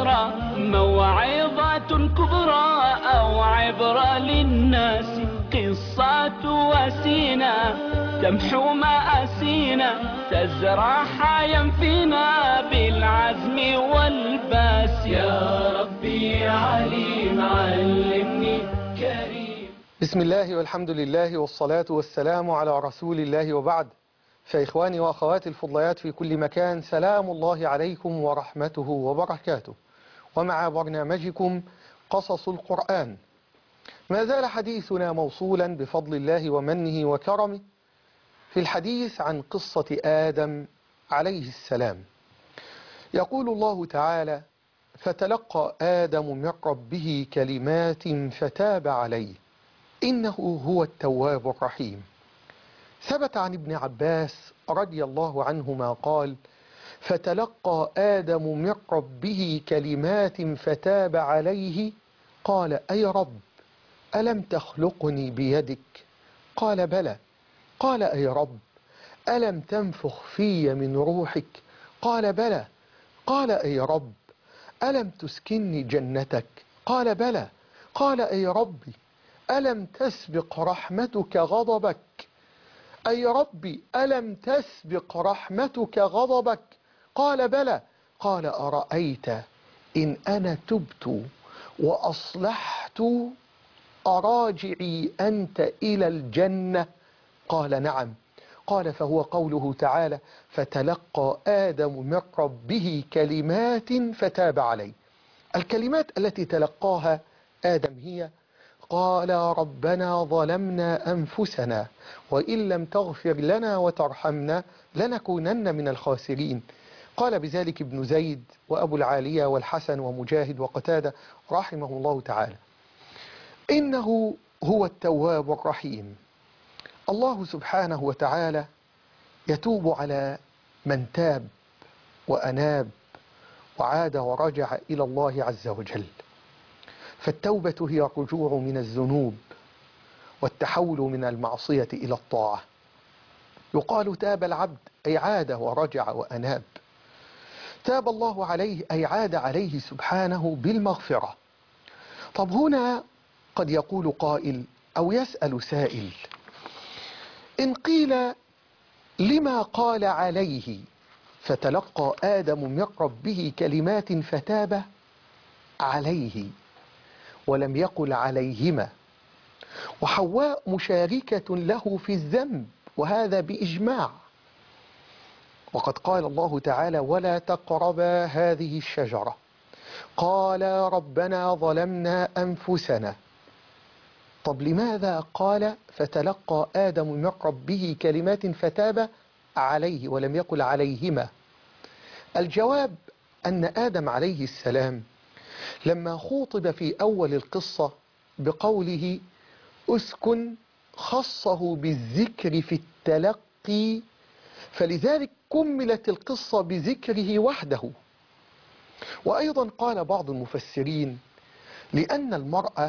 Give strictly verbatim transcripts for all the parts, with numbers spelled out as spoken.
ذكرى موعظة كبرى أو عبرة للناس، قصة وسينا تمحو مآسينا، تزرع حيا فينا بالعزم والباس. يا ربي عليم علمني كريم. بسم الله والحمد لله والصلاة والسلام على رسول الله، وبعد. فإخواني وأخواتي الفضليات في كل مكان، سلام الله عليكم ورحمته وبركاته، ومع برنامجكم قصص القرآن. ما زال حديثنا موصولا بفضل الله ومنه وكرمه في الحديث عن قصة آدم عليه السلام. يقول الله تعالى: فتلقى آدم من ربه كلمات فتاب عليه إنه هو التواب الرحيم. ثبت عن ابن عباس رضي الله عنهما قال: فتلقى آدم من ربه كلمات فتاب عليه، قال: أي رب ألم تخلقني بيدك؟ قال: بلى. قال: أي رب ألم تنفخ في من روحك؟ قال: بلى. قال: أي رب ألم تسكنني جنتك؟ قال: بلى. قال: أي ربي ألم تسبق رحمتك غضبك؟ أي ربي ألم تسبق رحمتك غضبك؟ قال: بلى. قال: أرأيت إن أنا تبت وأصلحت أراجعي أنت إلى الجنة؟ قال: نعم. قال: فهو قوله تعالى: فتلقى آدم من ربه كلمات فتاب عليه. الكلمات التي تلقاها آدم هي: قال ربنا ظلمنا أنفسنا وإن لم تغفر لنا وترحمنا لنكونن من الخاسرين. قال بذلك ابن زيد وأبو العالية والحسن ومجاهد وقتادة رحمه الله تعالى. إنه هو التواب الرحيم. الله سبحانه وتعالى يتوب على من تاب وأناب وعاد ورجع إلى الله عز وجل. فالتوبة هي الرجوع من الذنوب والتحول من المعصية إلى الطاعة. يقال تاب العبد أي عاد ورجع وأناب. تاب الله عليه أي عاد عليه سبحانه بالمغفرة. طب هنا قد يقول قائل أو يسأل سائل: إن قيل لما قال عليه فتلقى آدم من ربه كلمات فتاب عليه ولم يقل عليهما، وحواء مشاركة له في الذنب وهذا بإجماع، وقد قال الله تعالى: ولا تقربا هذه الشجرة، قال ربنا ظلمنا أنفسنا. طب لماذا قال فتلقى آدم من ربه كلمات فتاب عليه ولم يقل عليهما؟ الجواب أن آدم عليه السلام لما خوطب في أول القصة بقوله أسكن خصه بالذكر في التلقي، فلذلك كملت القصة بذكره وحده. وأيضا قال بعض المفسرين: لأن المرأة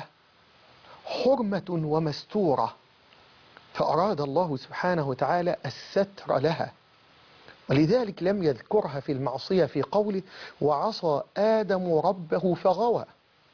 حرمة ومستورة، فأراد الله سبحانه وتعالى الستر لها، ولذلك لم يذكرها في المعصية في قوله وعصى آدم ربه فغوى.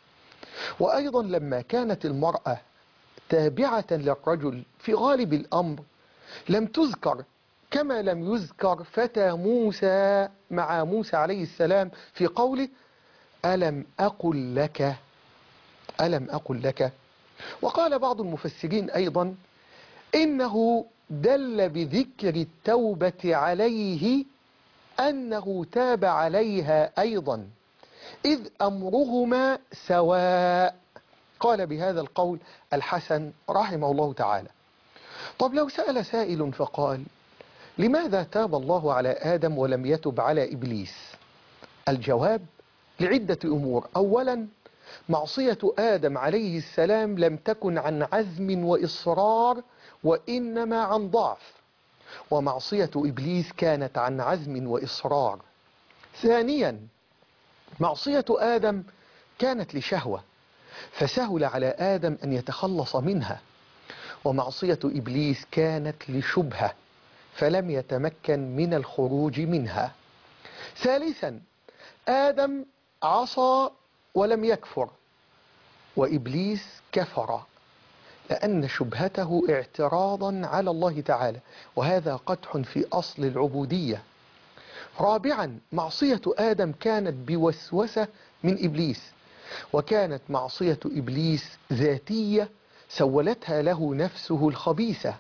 وأيضا لما كانت المرأة تابعة للرجل في غالب الأمر لم تذكر، كما لم يذكر فتى موسى مع موسى عليه السلام في قوله ألم أقل لك ألم أقل لك. وقال بعض المفسرين أيضا إنه دل بذكر التوبة عليه أنه تاب عليها أيضا، إذ أمرهما سواء. قال بهذا القول الحسن رحمه الله تعالى. طب لو سأل سائل فقال: لماذا تاب الله على آدم ولم يتب على إبليس؟ الجواب: لعدة أمور. أولا، معصية آدم عليه السلام لم تكن عن عزم وإصرار وإنما عن ضعف، ومعصية إبليس كانت عن عزم وإصرار. ثانيا، معصية آدم كانت لشهوة فسهل على آدم أن يتخلص منها، ومعصية إبليس كانت لشبهة فلم يتمكن من الخروج منها. ثالثا، آدم عصى ولم يكفر، وإبليس كفر، لأن شبهته اعتراضا على الله تعالى، وهذا قدح في أصل العبودية. رابعا، معصية آدم كانت بوسوسة من إبليس، وكانت معصية إبليس ذاتية سولتها له نفسه الخبيثة.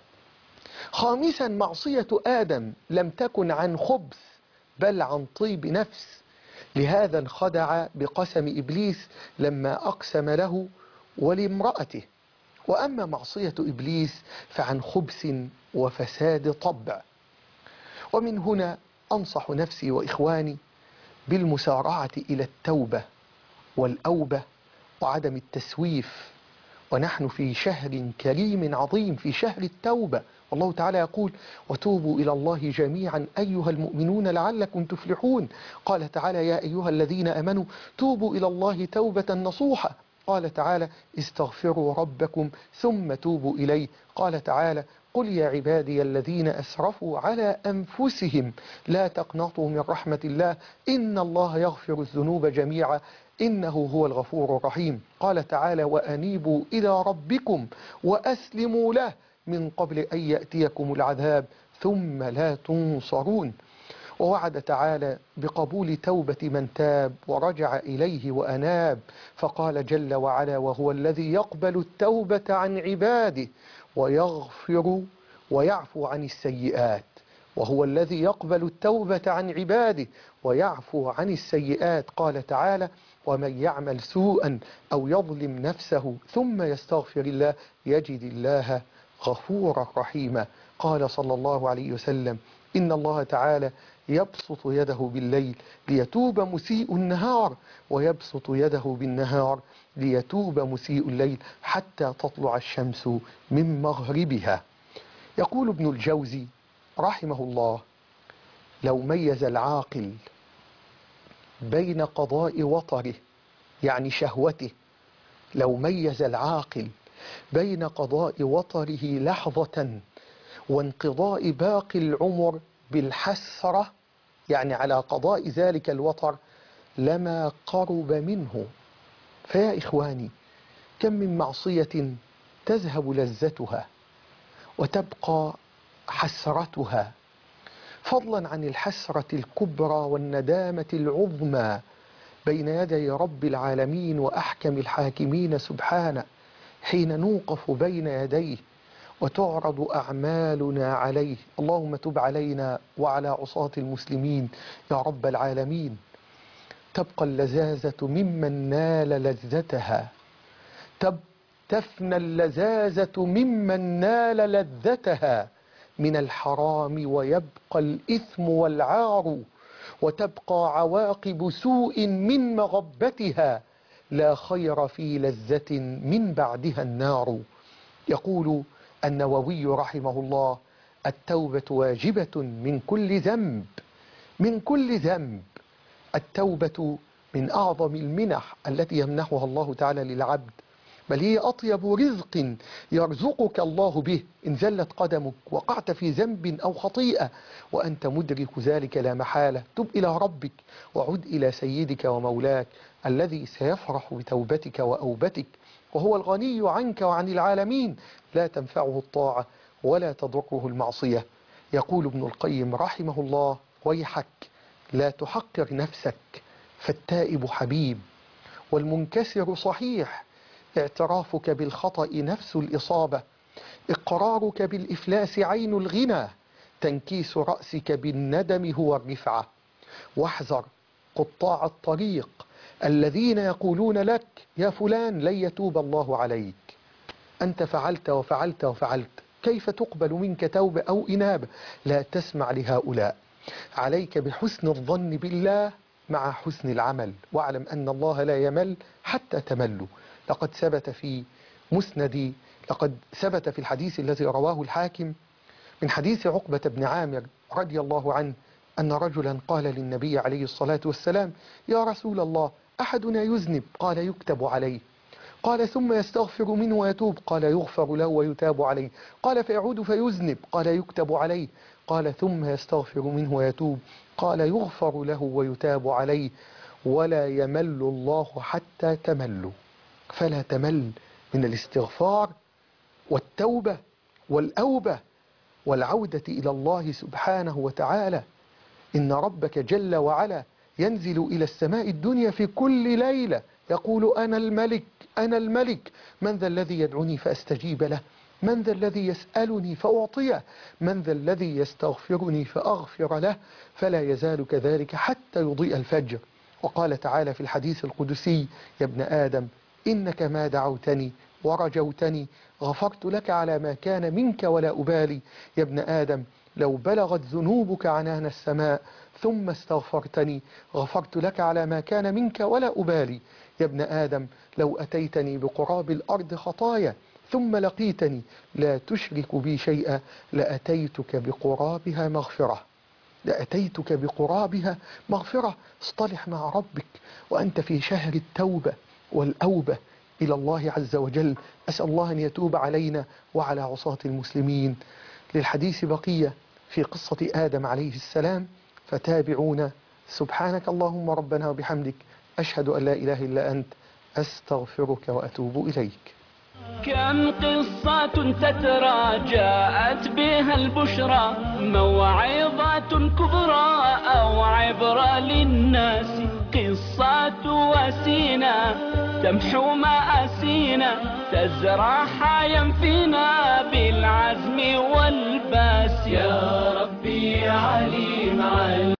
خامسا، معصية آدم لم تكن عن خبث بل عن طيب نفس، لهذا انخدع بقسم إبليس لما أقسم له ولامرأته. وأما معصية إبليس فعن خبث وفساد طبع. ومن هنا أنصح نفسي وإخواني بالمسارعة إلى التوبة والأوبة وعدم التسويف، ونحن في شهر كريم عظيم، في شهر التوبة، والله تعالى يقول: وتوبوا إلى الله جميعا أيها المؤمنون لعلكم تفلحون. قال تعالى: يا أيها الذين أمنوا توبوا إلى الله توبة نصوحة. قال تعالى: استغفروا ربكم ثم توبوا إليه. قال تعالى: قل يا عبادي الذين أسرفوا على أنفسهم لا تقنطوا من رحمة الله إن الله يغفر الذنوب جميعا إنه هو الغفور الرحيم. قال تعالى: وأنيبوا إلى ربكم وأسلموا له من قبل أن يأتيكم العذاب ثم لا تنصرون. ووعد تعالى بقبول توبة من تاب ورجع إليه وأناب، فقال جل وعلا: وهو الذي يقبل التوبة عن عباده ويغفر ويعفو عن السيئات. وهو الذي يقبل التوبة عن عباده ويعفو عن السيئات. قال تعالى: ومن يعمل سوءا أو يظلم نفسه ثم يستغفر الله يجد الله غفورا رحيما. قال صلى الله عليه وسلم: إن الله تعالى يبسط يده بالليل ليتوب مسيء النهار، ويبسط يده بالنهار ليتوب مسيء الليل حتى تطلع الشمس من مغربها. يقول ابن الجوزي رحمه الله: لو ميز العاقل بين قضاء وطره، يعني شهوته، لو ميز العاقل بين قضاء وطره لحظة وانقضاء باقي العمر بالحسرة، يعني على قضاء ذلك الوطر، لما قرب منه. فيا إخواني، كم من معصية تذهب لذتها وتبقى حسرتها، فضلا عن الحسرة الكبرى والندامة العظمى بين يدي رب العالمين وأحكم الحاكمين سبحانه، حين نوقف بين يديه وتعرض أعمالنا عليه. اللهم تب علينا وعلى عصاة المسلمين يا رب العالمين. تبقى اللذاذة ممن نال لذتها، تب تفنى اللذاذة ممن نال لذتها من الحرام، ويبقى الإثم والعار، وتبقى عواقب سوء من مغبتها، لا خير في لذة من بعدها النار. يقول النووي رحمه الله: التوبة واجبة من كل ذنب، من كل ذنب. التوبة من أعظم المنح التي يمنحها الله تعالى للعبد، بل هي أطيب رزق يرزقك الله به إن زلت قدمك وقعت في ذنب أو خطيئة وأنت مدرك ذلك لا محالة. تب إلى ربك وعد إلى سيدك ومولاك الذي سيفرح بتوبتك وأوبتك، وهو الغني عنك وعن العالمين، لا تنفعه الطاعة ولا تضره المعصية. يقول ابن القيم رحمه الله: ويحك لا تحقر نفسك، فالتائب حبيب، والمنكسر صحيح، اعترافك بالخطأ نفس الإصابة، إقرارك بالإفلاس عين الغنى، تنكيس رأسك بالندم هو الرفعة. واحذر قطاع الطريق الذين يقولون لك: يا فلان لن يتوب الله عليك، أنت فعلت وفعلت وفعلت، كيف تقبل منك توبة أو إنابة؟ لا تسمع لهؤلاء، عليك بحسن الظن بالله مع حسن العمل، واعلم أن الله لا يمل حتى تملوا. لقد ثبت في مسندي، لقد ثبت في الحديث الذي رواه الحاكم من حديث عقبة بن عامر رضي الله عنه أن رجلا قال للنبي عليه الصلاة والسلام: يا رسول الله، أحدنا يذنب، قال: يكتب عليه. قال: ثم يستغفر منه ويتوب، قال: يغفر له ويتاب عليه. قال: فيعود فيذنب، قال: يكتب عليه. قال: ثم يستغفر منه ويتوب، قال: يغفر له ويتاب عليه. ولا يمل الله حتى تملوا. فلا تمل من الاستغفار والتوبة والأوبة والعودة إلى الله سبحانه وتعالى. إن ربك جل وعلا ينزل إلى السماء الدنيا في كل ليلة يقول أنا الملك أنا الملك، من ذا الذي يدعوني فأستجيب له، من ذا الذي يسألني فأعطيه، من ذا الذي يستغفرني فأغفر له. فلا يزال كذلك حتى يضيء الفجر. وقال تعالى في الحديث القدسي: يا ابن آدم إنك ما دعوتني ورجوتني غفرت لك على ما كان منك ولا أبالي. يا ابن آدم لو بلغت ذنوبك عنان السماء ثم استغفرتني غفرت لك على ما كان منك ولا أبالي. يا ابن آدم لو أتيتني بقراب الأرض خطايا ثم لقيتني لا تشرك بي شيئا لأتيتك بقرابها مغفرة لأتيتك بقرابها مغفرة. اصطلح مع ربك وأنت في شهر التوبة والأوبة إلى الله عز وجل. أسأل الله أن يتوب علينا وعلى عصاة المسلمين. للحديث بقية في قصة آدم عليه السلام، فتابعونا. سبحانك اللهم ربنا وبحمدك، أشهد أن لا إله إلا أنت، أستغفرك وأتوب إليك. كم قصة تترى جاءت بها البشرى، موعظة كبرى أو عبرة للناس. قصة وسينا تمحو مآسينا، تزرع حيا فينا بالعزم والباس. يا ربي يا عليم عليم